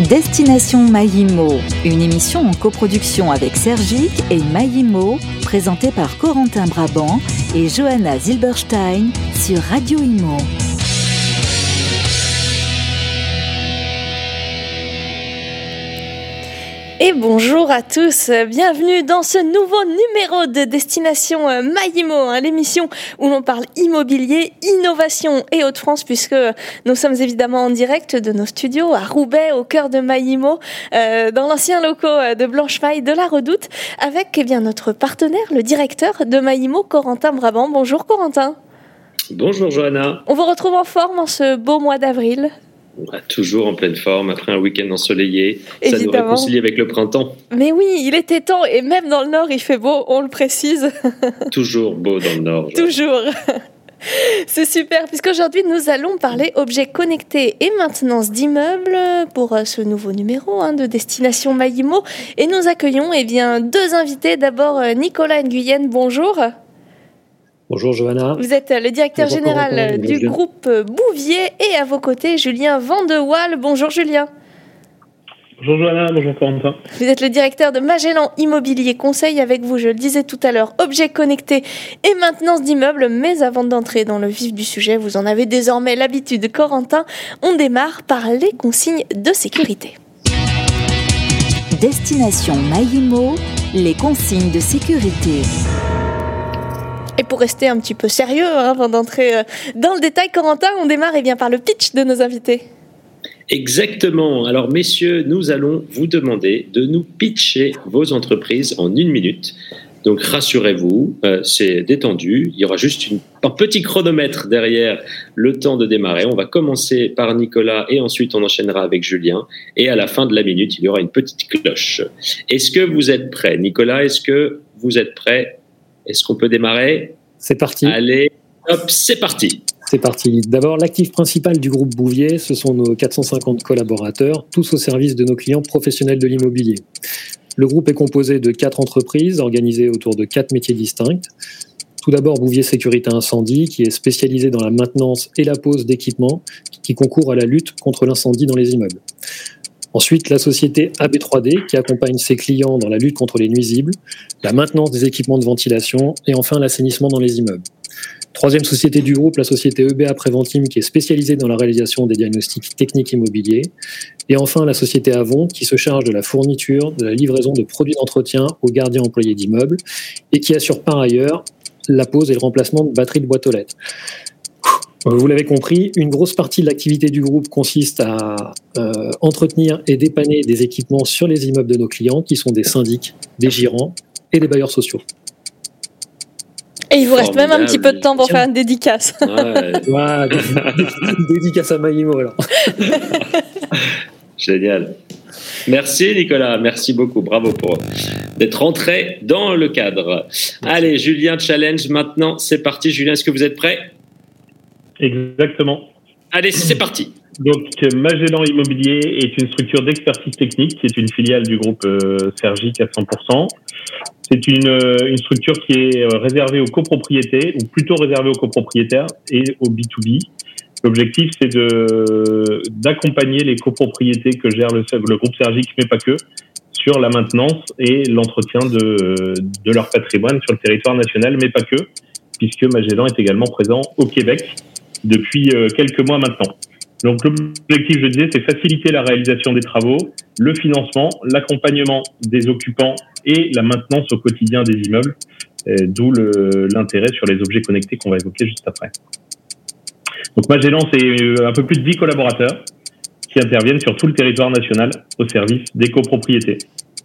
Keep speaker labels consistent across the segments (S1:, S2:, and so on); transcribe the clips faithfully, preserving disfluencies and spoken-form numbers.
S1: Destination Maïmo, une émission en coproduction avec Sergic et Maïmo, présentée par Corentin Brabant et Johanna Zilberstein sur Radio Imo.
S2: Et bonjour à tous, bienvenue dans ce nouveau numéro de Destination Maïmo, hein, l'émission où l'on parle immobilier, innovation et Hauts-de-France, puisque nous sommes évidemment en direct de nos studios à Roubaix, au cœur de Maïmo, euh, dans l'ancien locaux de Blanchemaille de la Redoute, avec eh bien, notre partenaire, le directeur de Maïmo, Corentin Brabant. Bonjour Corentin.
S3: Bonjour Johanna.
S2: On vous retrouve en forme en ce beau mois d'avril.
S3: Toujours en pleine forme, après un week-end ensoleillé.
S2: Évidemment.
S3: Ça nous réconcilie avec le printemps.
S2: Mais oui, il était temps, et même dans le Nord, il fait beau, on le précise.
S3: Toujours beau dans le Nord.
S2: Toujours. C'est super, puisqu'aujourd'hui, nous allons parler objets connectés et maintenance d'immeubles pour ce nouveau numéro hein, de Destination Maïmo. Et nous accueillons eh bien, deux invités. D'abord, Nicolas Nguyen, bonjour.
S4: Bonjour Johanna.
S2: Vous êtes le directeur
S4: bonjour,
S2: général
S4: bonjour,
S2: du
S4: bonjour.
S2: groupe Bouvier et à vos côtés Julien Vandewaal. Bonjour Julien.
S5: Bonjour Johanna, bonjour Corentin.
S2: Vous êtes le directeur de Magellan Immobilier Conseil avec vous, je le disais tout à l'heure, objets connectés et maintenance d'immeubles. Mais avant d'entrer dans le vif du sujet, vous en avez désormais l'habitude, Corentin, on démarre par les consignes de sécurité.
S1: Destination Maïmo, les consignes de sécurité.
S2: Et pour rester un petit peu sérieux, hein, avant d'entrer dans le détail, Corentin, on démarre eh bien, par le pitch de nos invités.
S3: Exactement. Alors messieurs, nous allons vous demander de nous pitcher vos entreprises en une minute. Donc rassurez-vous, euh, c'est détendu. Il y aura juste une, un petit chronomètre derrière le temps de démarrer. On va commencer par Nicolas et ensuite on enchaînera avec Julien. Et à la fin de la minute, il y aura une petite cloche. Est-ce que vous êtes prêts? Nicolas, est-ce que vous êtes prêts? Est-ce qu'on peut démarrer?
S4: C'est parti.
S3: Allez, hop, c'est parti.
S4: C'est parti. D'abord, l'actif principal du groupe Bouvier, ce sont nos quatre cent cinquante collaborateurs, tous au service de nos clients professionnels de l'immobilier. Le groupe est composé de quatre entreprises organisées autour de quatre métiers distincts. Tout d'abord, Bouvier Sécurité Incendie, qui est spécialisé dans la maintenance et la pose d'équipements qui concourent à la lutte contre l'incendie dans les immeubles. Ensuite, la société A B trois D qui accompagne ses clients dans la lutte contre les nuisibles, la maintenance des équipements de ventilation et enfin l'assainissement dans les immeubles. Troisième société du groupe, la société E B A Préventim qui est spécialisée dans la réalisation des diagnostics techniques immobiliers. Et enfin, la société Avon qui se charge de la fourniture, de la livraison de produits d'entretien aux gardiens employés d'immeubles et qui assure par ailleurs la pose et le remplacement de batteries de boîtes aux lettres. Vous l'avez compris, une grosse partie de l'activité du groupe consiste à euh, entretenir et dépanner des équipements sur les immeubles de nos clients, qui sont des syndics, des gérants et des bailleurs sociaux.
S2: Et il vous reste même un petit peu de temps pour faire une dédicace.
S3: Ouais.
S4: Ouais, dédicace à Maïmo alors.
S3: Génial. Merci Nicolas, merci beaucoup, bravo pour d'être rentré dans le cadre. Allez, Julien, challenge maintenant, c'est parti. Julien, est-ce que vous êtes prêt?
S5: Exactement.
S3: Allez, c'est parti.
S5: Donc, Magellan Immobilier est une structure d'expertise technique qui est une filiale du groupe euh, Sergic à cent pour cent. C'est une, euh, une structure qui est euh, réservée aux copropriétés, ou plutôt réservée aux copropriétaires et au B deux B. L'objectif, c'est de, d'accompagner les copropriétés que gère le, le groupe Sergic, mais pas que, sur la maintenance et l'entretien de, de leur patrimoine sur le territoire national, mais pas que, puisque Magellan est également présent au Québec depuis euh, quelques mois maintenant. Donc l'objectif, je disais, c'est faciliter la réalisation des travaux, le financement, l'accompagnement des occupants et la maintenance au quotidien des immeubles, euh, d'où le, l'intérêt sur les objets connectés qu'on va évoquer juste après. Donc Magellan, c'est un peu plus de dix collaborateurs qui interviennent sur tout le territoire national au service des copropriétés.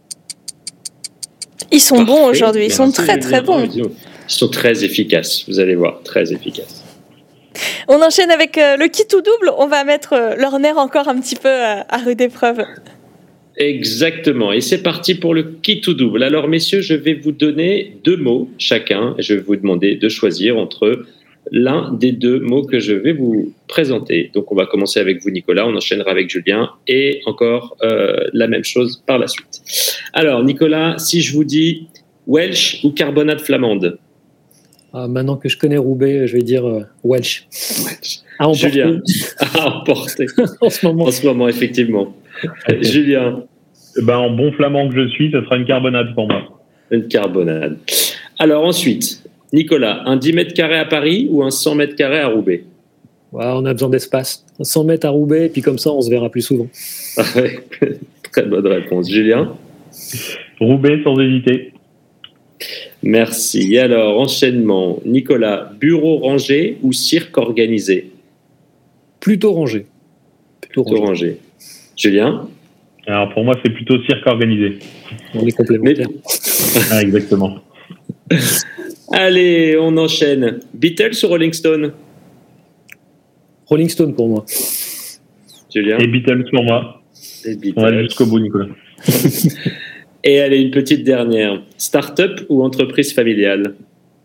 S2: Ils sont
S3: Parfait.
S2: bons aujourd'hui, ils sont
S3: Merci,
S2: très très bons.
S3: Ils sont très efficaces, vous allez voir, très efficaces.
S2: On enchaîne avec euh, le kit ou double, on va mettre euh, leur nerf encore un petit peu euh, à rude épreuve.
S3: Exactement, et c'est parti pour le kit ou double. Alors messieurs, je vais vous donner deux mots chacun, et je vais vous demander de choisir entre l'un des deux mots que je vais vous présenter. Donc on va commencer avec vous Nicolas, on enchaînera avec Julien, et encore euh, la même chose par la suite. Alors Nicolas, si je vous dis Welsh ou carbonate flamande?
S4: Ah, maintenant que je connais Roubaix, je vais dire euh, Welsh.
S3: Welsh.
S4: À emporter.
S3: Julien, à emporter.
S4: en ce moment.
S3: En ce moment, effectivement. Julien.
S5: Ben, en bon flamand que je suis, ce sera une carbonade pour moi.
S3: Une carbonade. Alors ensuite, Nicolas, un dix mètres carrés à Paris ou un cent mètres carrés à Roubaix?
S4: Ouais, on a besoin d'espace. cent mètres à Roubaix, et puis comme ça, on se verra plus souvent.
S3: Très bonne réponse. Julien?
S5: Roubaix sans hésiter.
S3: Merci. Alors, enchaînement. Nicolas, bureau rangé ou cirque organisé?
S4: Plutôt rangé.
S3: Plutôt, Plutôt rangé. rangé. Julien?
S5: Alors, pour moi, c'est plutôt cirque organisé.
S4: On est complémentaires.
S5: Mais... ah, exactement.
S3: Allez, on enchaîne. Beatles ou Rolling Stone?
S4: Rolling Stone pour moi.
S3: Julien?
S5: Et Beatles pour moi.
S3: Et Beatles.
S5: On va aller jusqu'au bout, Nicolas.
S3: Et allez, une petite dernière. Start-up ou entreprise familiale?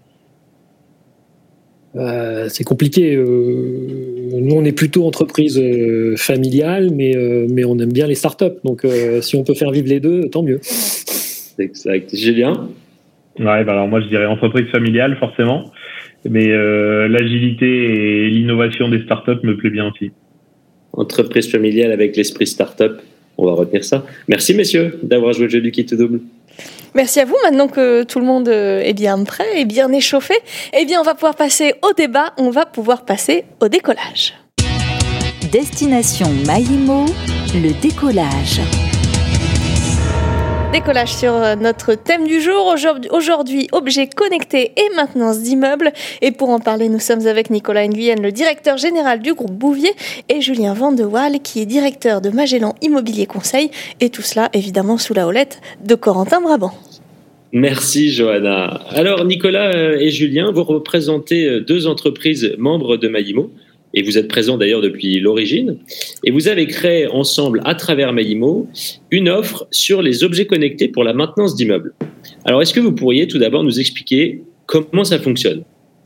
S4: euh, C'est compliqué. Euh, nous, on est plutôt entreprise euh, familiale, mais, euh, mais on aime bien les start-up. Donc, euh, si on peut faire vivre les deux, tant mieux.
S3: Exact. Julien?
S5: Ouais, bah alors moi, je dirais entreprise familiale, forcément. Mais euh, l'agilité et l'innovation des startups me plaît bien aussi.
S3: Entreprise familiale avec l'esprit startup, on va retenir ça. Merci messieurs d'avoir joué le jeu du kit double.
S2: Merci à vous. Maintenant que tout le monde est bien prêt et bien échauffé, eh bien on va pouvoir passer au débat, on va pouvoir passer au décollage.
S1: Destination Maïmo, le décollage.
S2: Décollage sur notre thème du jour, aujourd'hui objets connectés et maintenance d'immeubles. Et pour en parler, nous sommes avec Nicolas Nguyen, le directeur général du groupe Bouvier, et Julien Van de Waal, qui est directeur de Magellan Immobilier Conseil. Et tout cela, évidemment, sous la houlette de Corentin Brabant.
S3: Merci Johanna. Alors Nicolas et Julien, vous représentez deux entreprises membres de Maïmo. Et vous êtes présents d'ailleurs depuis l'origine. Et vous avez créé ensemble, à travers Maïmo, une offre sur les objets connectés pour la maintenance d'immeubles. Alors, est-ce que vous pourriez tout d'abord nous expliquer comment ça fonctionne?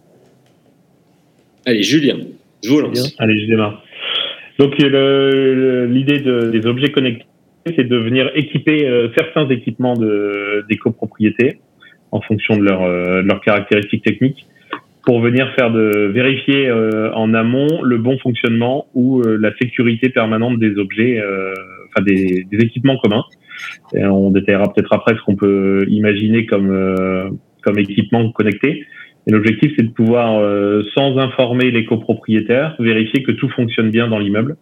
S3: Allez, Julien, je vous lance.
S5: Allez, je démarre. Donc, le, le, l'idée de, des objets connectés, c'est de venir équiper euh, certains équipements de, des copropriétés en fonction de, leur, euh, de leurs caractéristiques techniques, pour venir faire de vérifier euh, en amont le bon fonctionnement ou euh, la sécurité permanente des objets, euh, enfin des, des équipements communs. Et on détaillera peut-être après ce qu'on peut imaginer comme euh, comme équipement connecté. Et l'objectif, c'est de pouvoir, euh, sans informer les copropriétaires, vérifier que tout fonctionne bien dans l'immeuble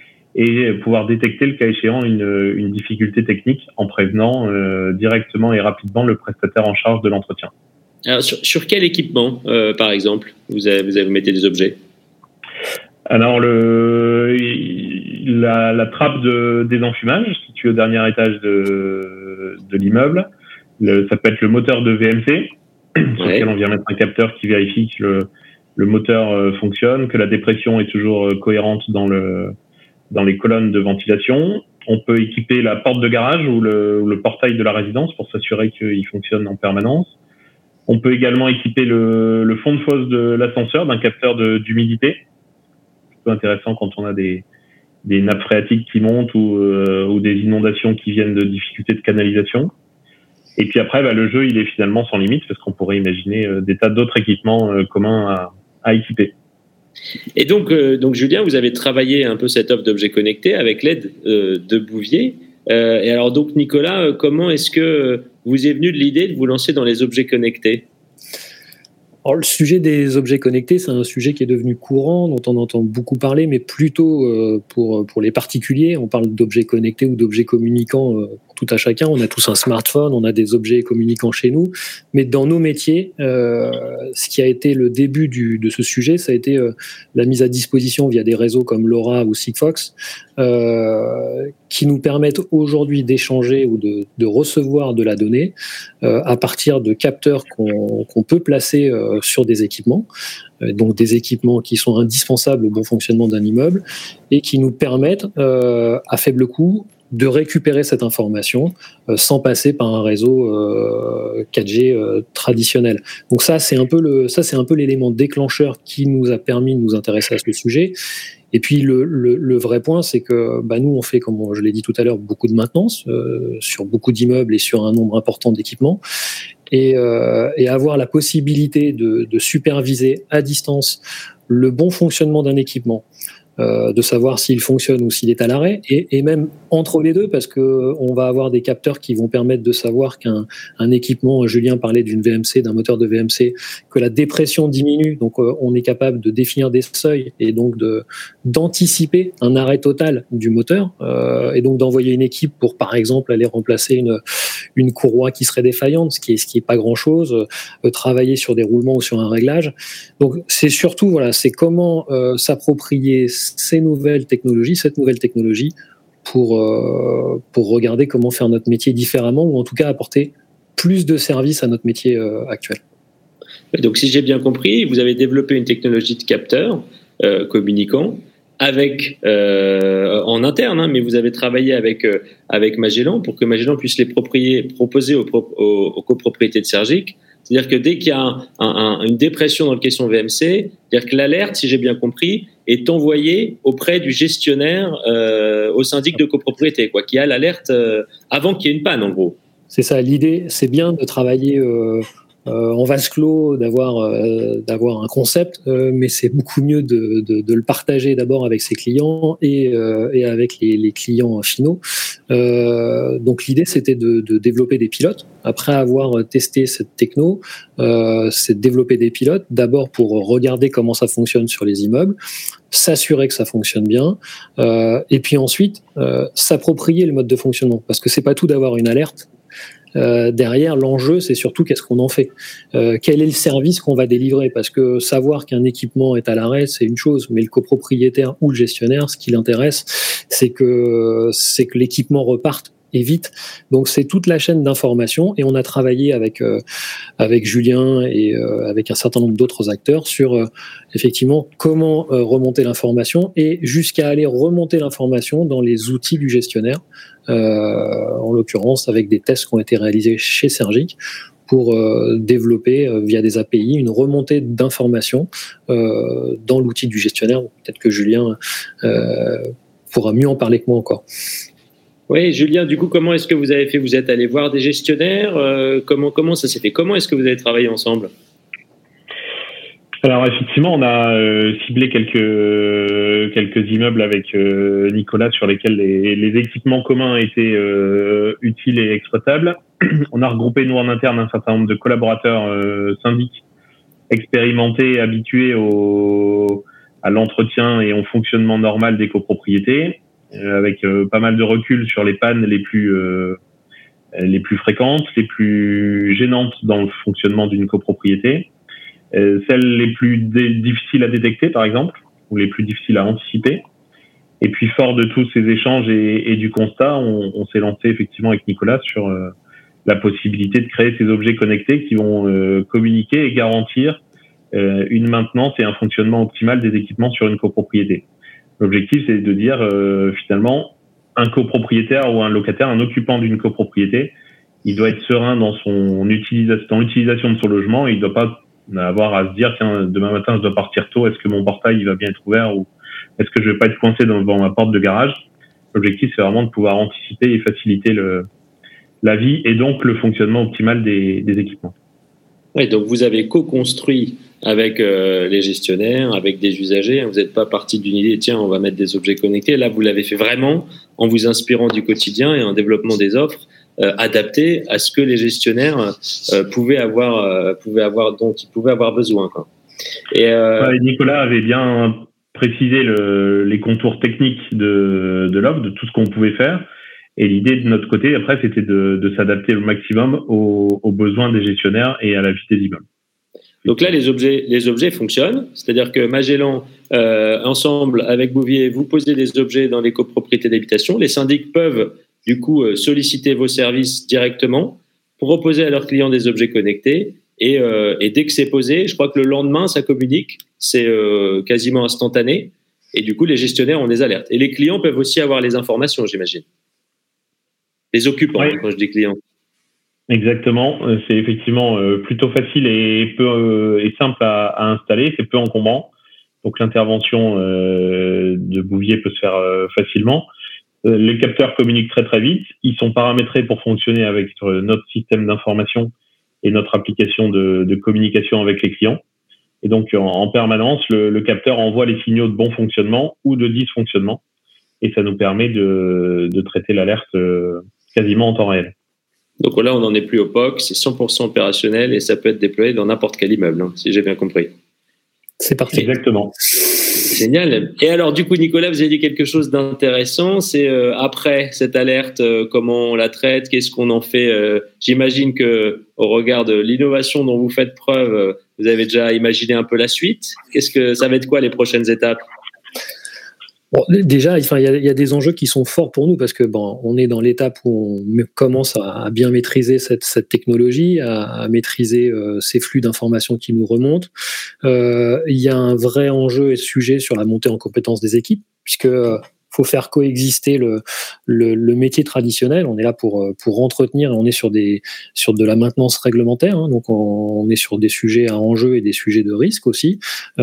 S5: et pouvoir détecter le cas échéant une, une difficulté technique en prévenant euh, directement et rapidement le prestataire en charge de l'entretien.
S3: Alors, sur, sur quel équipement, euh, par exemple, vous avez, vous avez vous mettez des objets?
S5: Alors, le, la, la trappe de désenfumage située au dernier étage de, de l'immeuble, le, ça peut être le moteur de V M C, ouais, sur lequel on vient mettre un capteur qui vérifie que le, le moteur euh, fonctionne, que la dépression est toujours euh, cohérente dans, le, dans les colonnes de ventilation. On peut équiper la porte de garage ou le, ou le portail de la résidence pour s'assurer qu'il fonctionne en permanence. On peut également équiper le, le fond de fosse de l'ascenseur d'un capteur de, d'humidité. C'est plutôt intéressant quand on a des, des nappes phréatiques qui montent ou, euh, ou des inondations qui viennent de difficultés de canalisation. Et puis après, bah, le jeu, il est finalement sans limite parce qu'on pourrait imaginer euh, des tas d'autres équipements euh, communs à, à équiper.
S3: Et donc, euh, donc, Julien, vous avez travaillé un peu cette offre d'objets connectés avec l'aide euh, de Bouvier. Euh, et alors, donc, Nicolas, euh, comment est-ce que vous est venu de l'idée de vous lancer dans les objets connectés?
S4: Alors, le sujet des objets connectés, c'est un sujet qui est devenu courant, dont on entend beaucoup parler, mais plutôt euh, pour, pour les particuliers. On parle d'objets connectés ou d'objets communicants euh, pour tout à chacun. On a tous un smartphone, on a des objets communicants chez nous. Mais dans nos métiers, euh, ce qui a été le début du, de ce sujet, ça a été euh, la mise à disposition via des réseaux comme LoRa ou Sigfox, euh, qui nous permettent aujourd'hui d'échanger ou de, de recevoir de la donnée euh, à partir de capteurs qu'on, qu'on peut placer euh, sur des équipements, euh, donc des équipements qui sont indispensables au bon fonctionnement d'un immeuble et qui nous permettent euh, à faible coût de récupérer cette information euh, sans passer par un réseau euh, quatre G euh, traditionnel. Donc ça c'est un peu le ça c'est un peu l'élément déclencheur qui nous a permis de nous intéresser à ce sujet. Et puis le, le, le vrai point, c'est que bah, nous, on fait, comme je l'ai dit tout à l'heure, beaucoup de maintenance euh, sur beaucoup d'immeubles et sur un nombre important d'équipements. Et, euh, et avoir la possibilité de, de superviser à distance le bon fonctionnement d'un équipement, euh, de savoir s'il fonctionne ou s'il est à l'arrêt, et, et même entre les deux, parce que on va avoir des capteurs qui vont permettre de savoir qu'un un équipement, Julien parlait d'une V M C, d'un moteur de V M C, que la dépression diminue, donc euh, on est capable de définir des seuils et donc de d'anticiper un arrêt total du moteur, euh, et donc d'envoyer une équipe pour, par exemple, aller remplacer une une courroie qui serait défaillante, ce qui est ce qui est pas grand chose, euh, travailler sur des roulements ou sur un réglage. Donc c'est surtout voilà, c'est comment euh, s'approprier ces nouvelles technologies, cette nouvelle technologie pour euh, pour regarder comment faire notre métier différemment, ou en tout cas apporter plus de services à notre métier euh, actuel.
S3: Donc si j'ai bien compris, vous avez développé une technologie de capteur euh, communicant avec euh, en interne, hein, mais vous avez travaillé avec euh, avec Magellan pour que Magellan puisse les proposer aux, aux, aux copropriétés de Sergic. C'est-à-dire que dès qu'il y a un, un, une dépression dans le caisson V M C, c'est-à-dire que l'alerte, si j'ai bien compris, est envoyée auprès du gestionnaire, euh, au syndic de copropriété, quoi, qui a l'alerte euh, avant qu'il y ait une panne, en gros.
S4: C'est ça, l'idée, c'est bien de travailler euh, euh, en vase clos, d'avoir euh, d'avoir un concept, euh, mais c'est beaucoup mieux de, de, de le partager d'abord avec ses clients et, euh, et avec les, les clients finaux. Euh, donc l'idée, c'était de, de développer des pilotes. Après avoir testé cette techno, euh, c'est de développer des pilotes, d'abord pour regarder comment ça fonctionne sur les immeubles, s'assurer que ça fonctionne bien, euh, et puis ensuite euh, s'approprier le mode de fonctionnement, parce que c'est pas tout d'avoir une alerte. Euh, derrière, l'enjeu, c'est surtout qu'est-ce qu'on en fait, euh, quel est le service qu'on va délivrer, parce que savoir qu'un équipement est à l'arrêt, c'est une chose, mais le copropriétaire ou le gestionnaire, ce qui l'intéresse, c'est que c'est que l'équipement reparte et vite. Donc c'est toute la chaîne d'information, et on a travaillé avec euh, avec Julien et euh, avec un certain nombre d'autres acteurs sur euh, effectivement comment euh, remonter l'information, et jusqu'à aller remonter l'information dans les outils du gestionnaire, euh, en l'occurrence avec des tests qui ont été réalisés chez Sergic pour euh, développer euh, via des A P I une remontée d'informations euh, dans l'outil du gestionnaire. Peut-être que Julien euh, pourra mieux en parler que moi encore.
S3: Oui, Julien, du coup, comment est-ce que vous avez fait? Vous êtes allé voir des gestionnaires, euh, comment, comment ça s'est fait? Comment est-ce que vous avez travaillé ensemble?
S5: Alors effectivement, on a euh, ciblé quelques quelques immeubles avec euh, Nicolas sur lesquels les, les équipements communs étaient euh, utiles et exploitables. On a regroupé nous en interne un certain nombre de collaborateurs euh, syndics expérimentés, habitués au à l'entretien et au fonctionnement normal des copropriétés, euh, avec euh, pas mal de recul sur les pannes les plus euh, les plus fréquentes, les plus gênantes dans le fonctionnement d'une copropriété. Euh, celles les plus dé- difficiles à détecter, par exemple, ou les plus difficiles à anticiper. Et puis, fort de tous ces échanges et, et du constat, on, on s'est lancé effectivement avec Nicolas sur euh, la possibilité de créer ces objets connectés qui vont euh, communiquer et garantir euh, une maintenance et un fonctionnement optimal des équipements sur une copropriété. L'objectif, c'est de dire euh, finalement, un copropriétaire ou un locataire, un occupant d'une copropriété, il doit être serein dans son utilisation, dans l'utilisation de son logement, et il ne doit pas avoir à se dire, tiens, demain matin, je dois partir tôt, est-ce que mon portail il va bien être ouvert, ou est-ce que je vais pas être coincé devant ma porte de garage? L'objectif, c'est vraiment de pouvoir anticiper et faciliter le, la vie et donc le fonctionnement optimal des, des équipements.
S3: Oui, donc vous avez co-construit avec euh, les gestionnaires, avec des usagers. Vous n'êtes pas parti d'une idée, tiens, on va mettre des objets connectés. Là, vous l'avez fait vraiment en vous inspirant du quotidien et en développement des offres Euh, adapté à ce que les gestionnaires euh, pouvaient avoir, euh, pouvaient avoir, dont ils pouvaient avoir besoin, quoi.
S5: Et, euh... ouais, Nicolas avait bien précisé le, les contours techniques de, de l'offre, de tout ce qu'on pouvait faire. Et l'idée de notre côté, après, c'était de, de s'adapter au maximum aux, aux besoins des gestionnaires et à la vie des immeubles.
S3: Donc là, les objets, les objets fonctionnent. C'est-à-dire que Magellan, euh, ensemble avec Bouvier, vous posez des objets dans les copropriétés d'habitation. Les syndics peuvent du coup euh, solliciter vos services directement, proposer à leurs clients des objets connectés, et, euh, et dès que c'est posé, je crois que le lendemain, ça communique, c'est euh, quasiment instantané, et du coup, les gestionnaires ont des alertes. Et les clients peuvent aussi avoir les informations, j'imagine. Les occupants, oui. Quand je dis clients.
S5: Exactement, c'est effectivement euh, plutôt facile et, peu, euh, et simple à, à installer, c'est peu encombrant, donc l'intervention euh, de Bouvier peut se faire euh, facilement. Les capteurs communiquent très très vite. Ils sont paramétrés pour fonctionner avec notre système d'information et notre application de, de communication avec les clients. Et donc, en, en permanence, le, le capteur envoie les signaux de bon fonctionnement ou de dysfonctionnement. Et ça nous permet de, de traiter l'alerte euh, quasiment en temps réel.
S3: Donc là, on n'en est plus au P O C, c'est cent pour cent opérationnel et ça peut être déployé dans n'importe quel immeuble, hein, si j'ai bien compris.
S4: C'est parfait.
S5: Exactement.
S3: Génial. Et alors, du coup, Nicolas, vous avez dit quelque chose d'intéressant. C'est euh, après cette alerte, euh, comment on la traite, qu'est-ce qu'on en fait euh, J'imagine que, au regard de l'innovation dont vous faites preuve, euh, vous avez déjà imaginé un peu la suite. Qu'est-ce que ça va être quoi les prochaines étapes?
S4: Bon, déjà, enfin, il y a, il y a des enjeux qui sont forts pour nous parce que bon, on est dans l'étape où on commence à, à bien maîtriser cette, cette technologie, à, à maîtriser euh, ces flux d'informations qui nous remontent. Euh, il y a un vrai enjeu et sujet sur la montée en compétences des équipes, puisque euh, faut faire coexister le, le, le métier traditionnel. On est là pour pour entretenir et on est sur des sur de la maintenance réglementaire, hein, donc on, on est sur des sujets à enjeu et des sujets de risque aussi.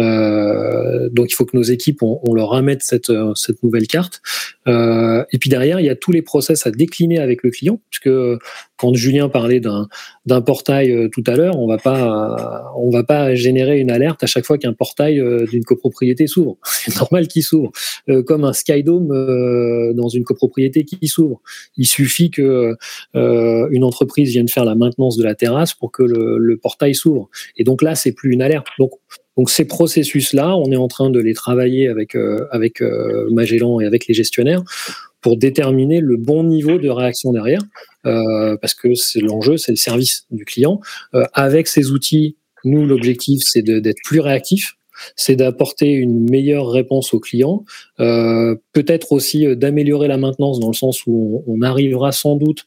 S4: Euh, donc il faut que nos équipes on, on leur ramène cette cette nouvelle carte. Euh, et puis derrière il y a tous les process à décliner avec le client, puisque quand Julien parlait d'un d'un portail euh, tout à l'heure, on va pas euh, on va pas générer une alerte à chaque fois qu'un portail euh, d'une copropriété s'ouvre. C'est normal qu'il s'ouvre, euh, comme un skydome euh, dans une copropriété qui s'ouvre. Il suffit que euh, une entreprise vienne faire la maintenance de la terrasse pour que le, le portail s'ouvre. Et donc là, c'est plus une alerte. Donc Donc ces processus-là, on est en train de les travailler avec euh, avec euh, Magellan et avec les gestionnaires pour déterminer le bon niveau de réaction derrière, euh, parce que c'est l'enjeu, c'est le service du client. Euh, avec ces outils, nous, l'objectif, c'est de, d'être plus réactif, c'est d'apporter une meilleure réponse aux clients, euh, peut-être aussi d'améliorer la maintenance dans le sens où on, on arrivera sans doute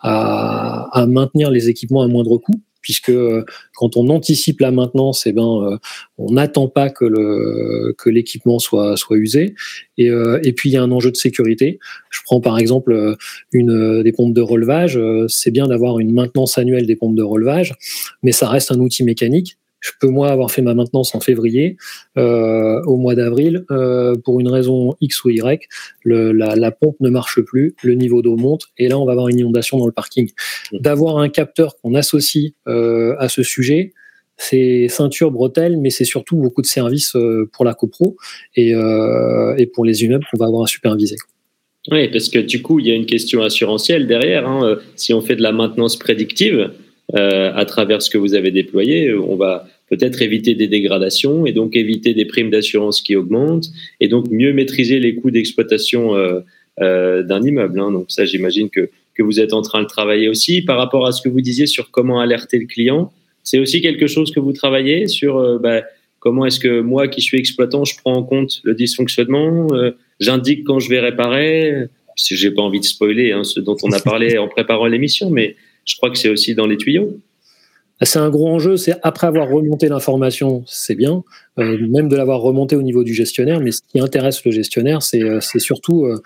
S4: à, à maintenir les équipements à moindre coût, puisque quand on anticipe la maintenance, eh ben, euh, on n'attend pas que, le, que l'équipement soit, soit usé. Et, euh, et puis, il y a un enjeu de sécurité. Je prends par exemple une, des pompes de relevage. C'est bien d'avoir une maintenance annuelle des pompes de relevage, mais ça reste un outil mécanique. Je peux, moi, avoir fait ma maintenance en février, euh, au mois d'avril, euh, pour une raison X ou Y, le, la, la pompe ne marche plus, le niveau d'eau monte, et là, on va avoir une inondation dans le parking. D'avoir un capteur qu'on associe euh, à ce sujet, c'est ceinture, bretelle, mais c'est surtout beaucoup de services euh, pour la copro et, euh, et pour les immeubles qu'on va avoir à superviser.
S3: Oui, parce que du coup, il y a une question assurantielle derrière. Hein. Si on fait de la maintenance prédictive, euh, à travers ce que vous avez déployé, on va peut-être éviter des dégradations et donc éviter des primes d'assurance qui augmentent et donc mieux maîtriser les coûts d'exploitation euh, euh, d'un immeuble. Hein. Donc ça, j'imagine que, que vous êtes en train de travailler aussi. Par rapport à ce que vous disiez sur comment alerter le client, c'est aussi quelque chose que vous travaillez sur euh, bah, comment est-ce que moi qui suis exploitant, je prends en compte le dysfonctionnement, euh, j'indique quand je vais réparer. Si j'ai pas envie de spoiler hein, ce dont on a parlé en préparant l'émission, mais je crois que c'est aussi dans les tuyaux.
S4: C'est un gros enjeu, c'est après avoir remonté l'information, c'est bien, euh, même de l'avoir remonté au niveau du gestionnaire, mais ce qui intéresse le gestionnaire, c'est, c'est surtout euh,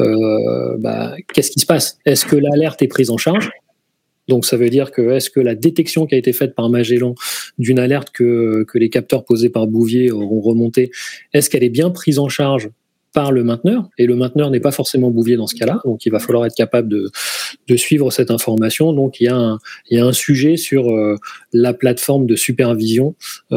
S4: euh, bah, qu'est-ce qui se passe ? Est-ce que l'alerte est prise en charge ? Donc ça veut dire que est-ce que la détection qui a été faite par Magellan d'une alerte que, que les capteurs posés par Bouvier auront remonté, est-ce qu'elle est bien prise en charge par le mainteneur, et le mainteneur n'est pas forcément Bouvier dans ce cas-là, donc il va falloir être capable de, de suivre cette information. Donc il y a un, il y a un sujet sur euh, la plateforme de supervision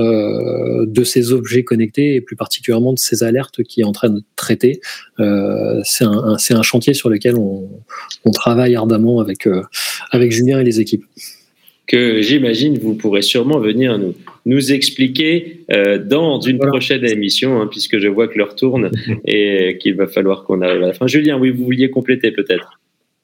S4: euh, de ces objets connectés et plus particulièrement de ces alertes qui est en train de traiter. Euh, c'est, un, un, c'est un chantier sur lequel on, on travaille ardemment avec, euh, avec Julien et les équipes.
S3: Que j'imagine vous pourrez sûrement venir nous, nous expliquer euh, dans une voilà. prochaine émission, hein, puisque je vois que l'heure tourne et qu'il va falloir qu'on arrive à la fin. Julien, oui, vous vouliez compléter peut-être.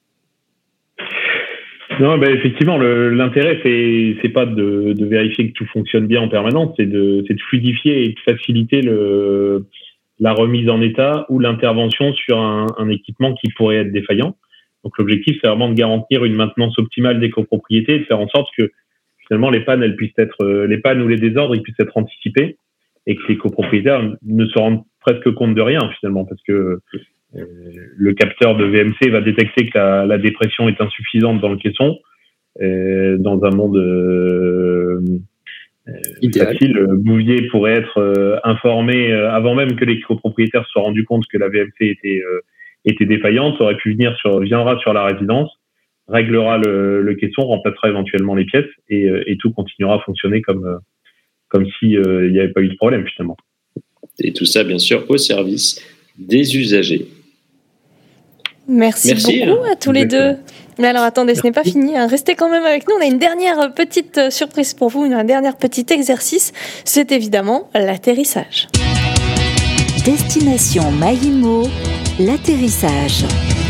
S5: Non, ben effectivement, le, l'intérêt, c'est, c'est pas de, de vérifier que tout fonctionne bien en permanence, c'est de, c'est de fluidifier et de faciliter le, la remise en état ou l'intervention sur un, un équipement qui pourrait être défaillant. Donc l'objectif, c'est vraiment de garantir une maintenance optimale des copropriétés et de faire en sorte que finalement les pannes, elles puissent être, les pannes ou les désordres, ils puissent être anticipés et que les copropriétaires ne se rendent presque compte de rien finalement, parce que euh, le capteur de V M C va détecter que la, la dépression est insuffisante dans le caisson. Euh, dans un monde euh, facile, Bouvier pourrait être euh, informé euh, avant même que les copropriétaires se soient rendus compte que la V M C était euh, était défaillante, aurait pu venir sur, viendra sur la résidence, réglera le, le caisson, remplacera éventuellement les pièces et, et tout continuera à fonctionner comme, comme s'il euh, n'y avait pas eu de problème finalement.
S3: Et tout ça, bien sûr, au service des usagers.
S2: Merci, Merci beaucoup à tous les deux. Mais alors attendez, ce n'est pas fini. Hein. Restez quand même avec nous. On a une dernière petite surprise pour vous, un dernier petit exercice. C'est évidemment l'atterrissage.
S1: Destination Maïmo, l'atterrissage.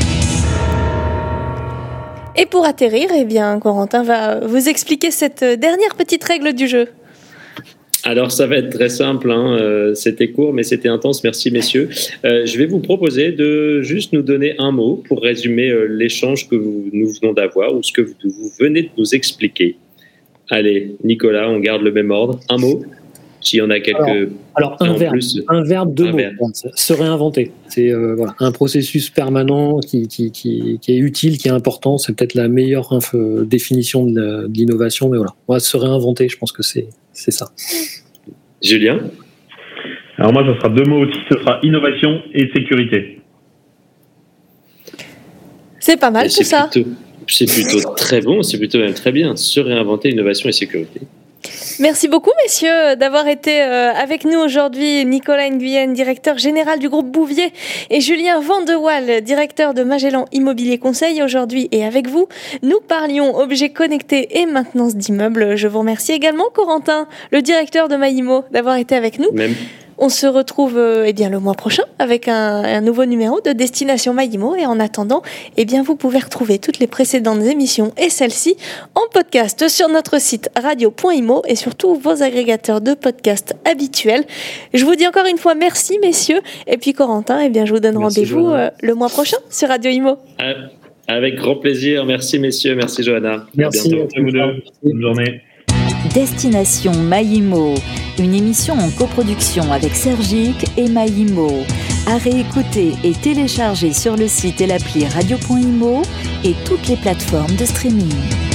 S2: Et pour atterrir, eh bien, Corentin va vous expliquer cette dernière petite règle du jeu.
S3: Alors, ça va être très simple, hein. euh, c'était court, mais c'était intense. Merci, messieurs. Euh, je vais vous proposer de juste nous donner un mot pour résumer euh, l'échange que vous, nous venons d'avoir ou ce que vous, vous venez de nous expliquer. Allez, Nicolas, on garde le même ordre. Un mot, s'il y en a quelques.
S4: Alors, alors un, verbe,
S3: plus,
S4: un verbe, deux
S3: un
S4: mots.
S3: Verbe.
S4: Se réinventer. C'est euh, voilà, un processus permanent qui, qui, qui, qui est utile, qui est important. C'est peut-être la meilleure inf- définition de, la, de l'innovation, mais voilà, on va se réinventer. Je pense que c'est c'est ça.
S3: Julien ?
S5: Alors moi, ce sera deux mots aussi, ce sera innovation et sécurité.
S2: C'est pas mal tout ça.
S3: Plutôt, c'est plutôt très bon, c'est plutôt même très bien. Se réinventer, innovation et sécurité.
S2: Merci beaucoup, messieurs, d'avoir été avec nous aujourd'hui. Nicolas Nguyen, directeur général du groupe Bouvier, et Julien Van de Waal, directeur de Magellan Immobilier Conseil. Aujourd'hui, et avec vous, nous parlions objets connectés et maintenance d'immeubles. Je vous remercie également, Corentin, le directeur de Maïmo, d'avoir été avec nous.
S3: Même.
S2: On se retrouve euh, eh bien, le mois prochain avec un, un nouveau numéro de Destination Maïmo. Et en attendant, eh bien, vous pouvez retrouver toutes les précédentes émissions et celles-ci en podcast sur notre site radio point imo et sur tous vos agrégateurs de podcasts habituels. Je vous dis encore une fois merci, messieurs. Et puis, Corentin, eh bien, je vous donne merci, rendez-vous euh, le mois prochain sur Radio Imo.
S3: Euh, avec grand plaisir. Merci, messieurs. Merci, Johanna.
S4: Merci
S5: à vous deux. Bonne journée.
S1: Destination Maïmo, une émission en coproduction avec Sergic et Maïmo. À réécouter et télécharger sur le site et l'appli radio point imo et toutes les plateformes de streaming.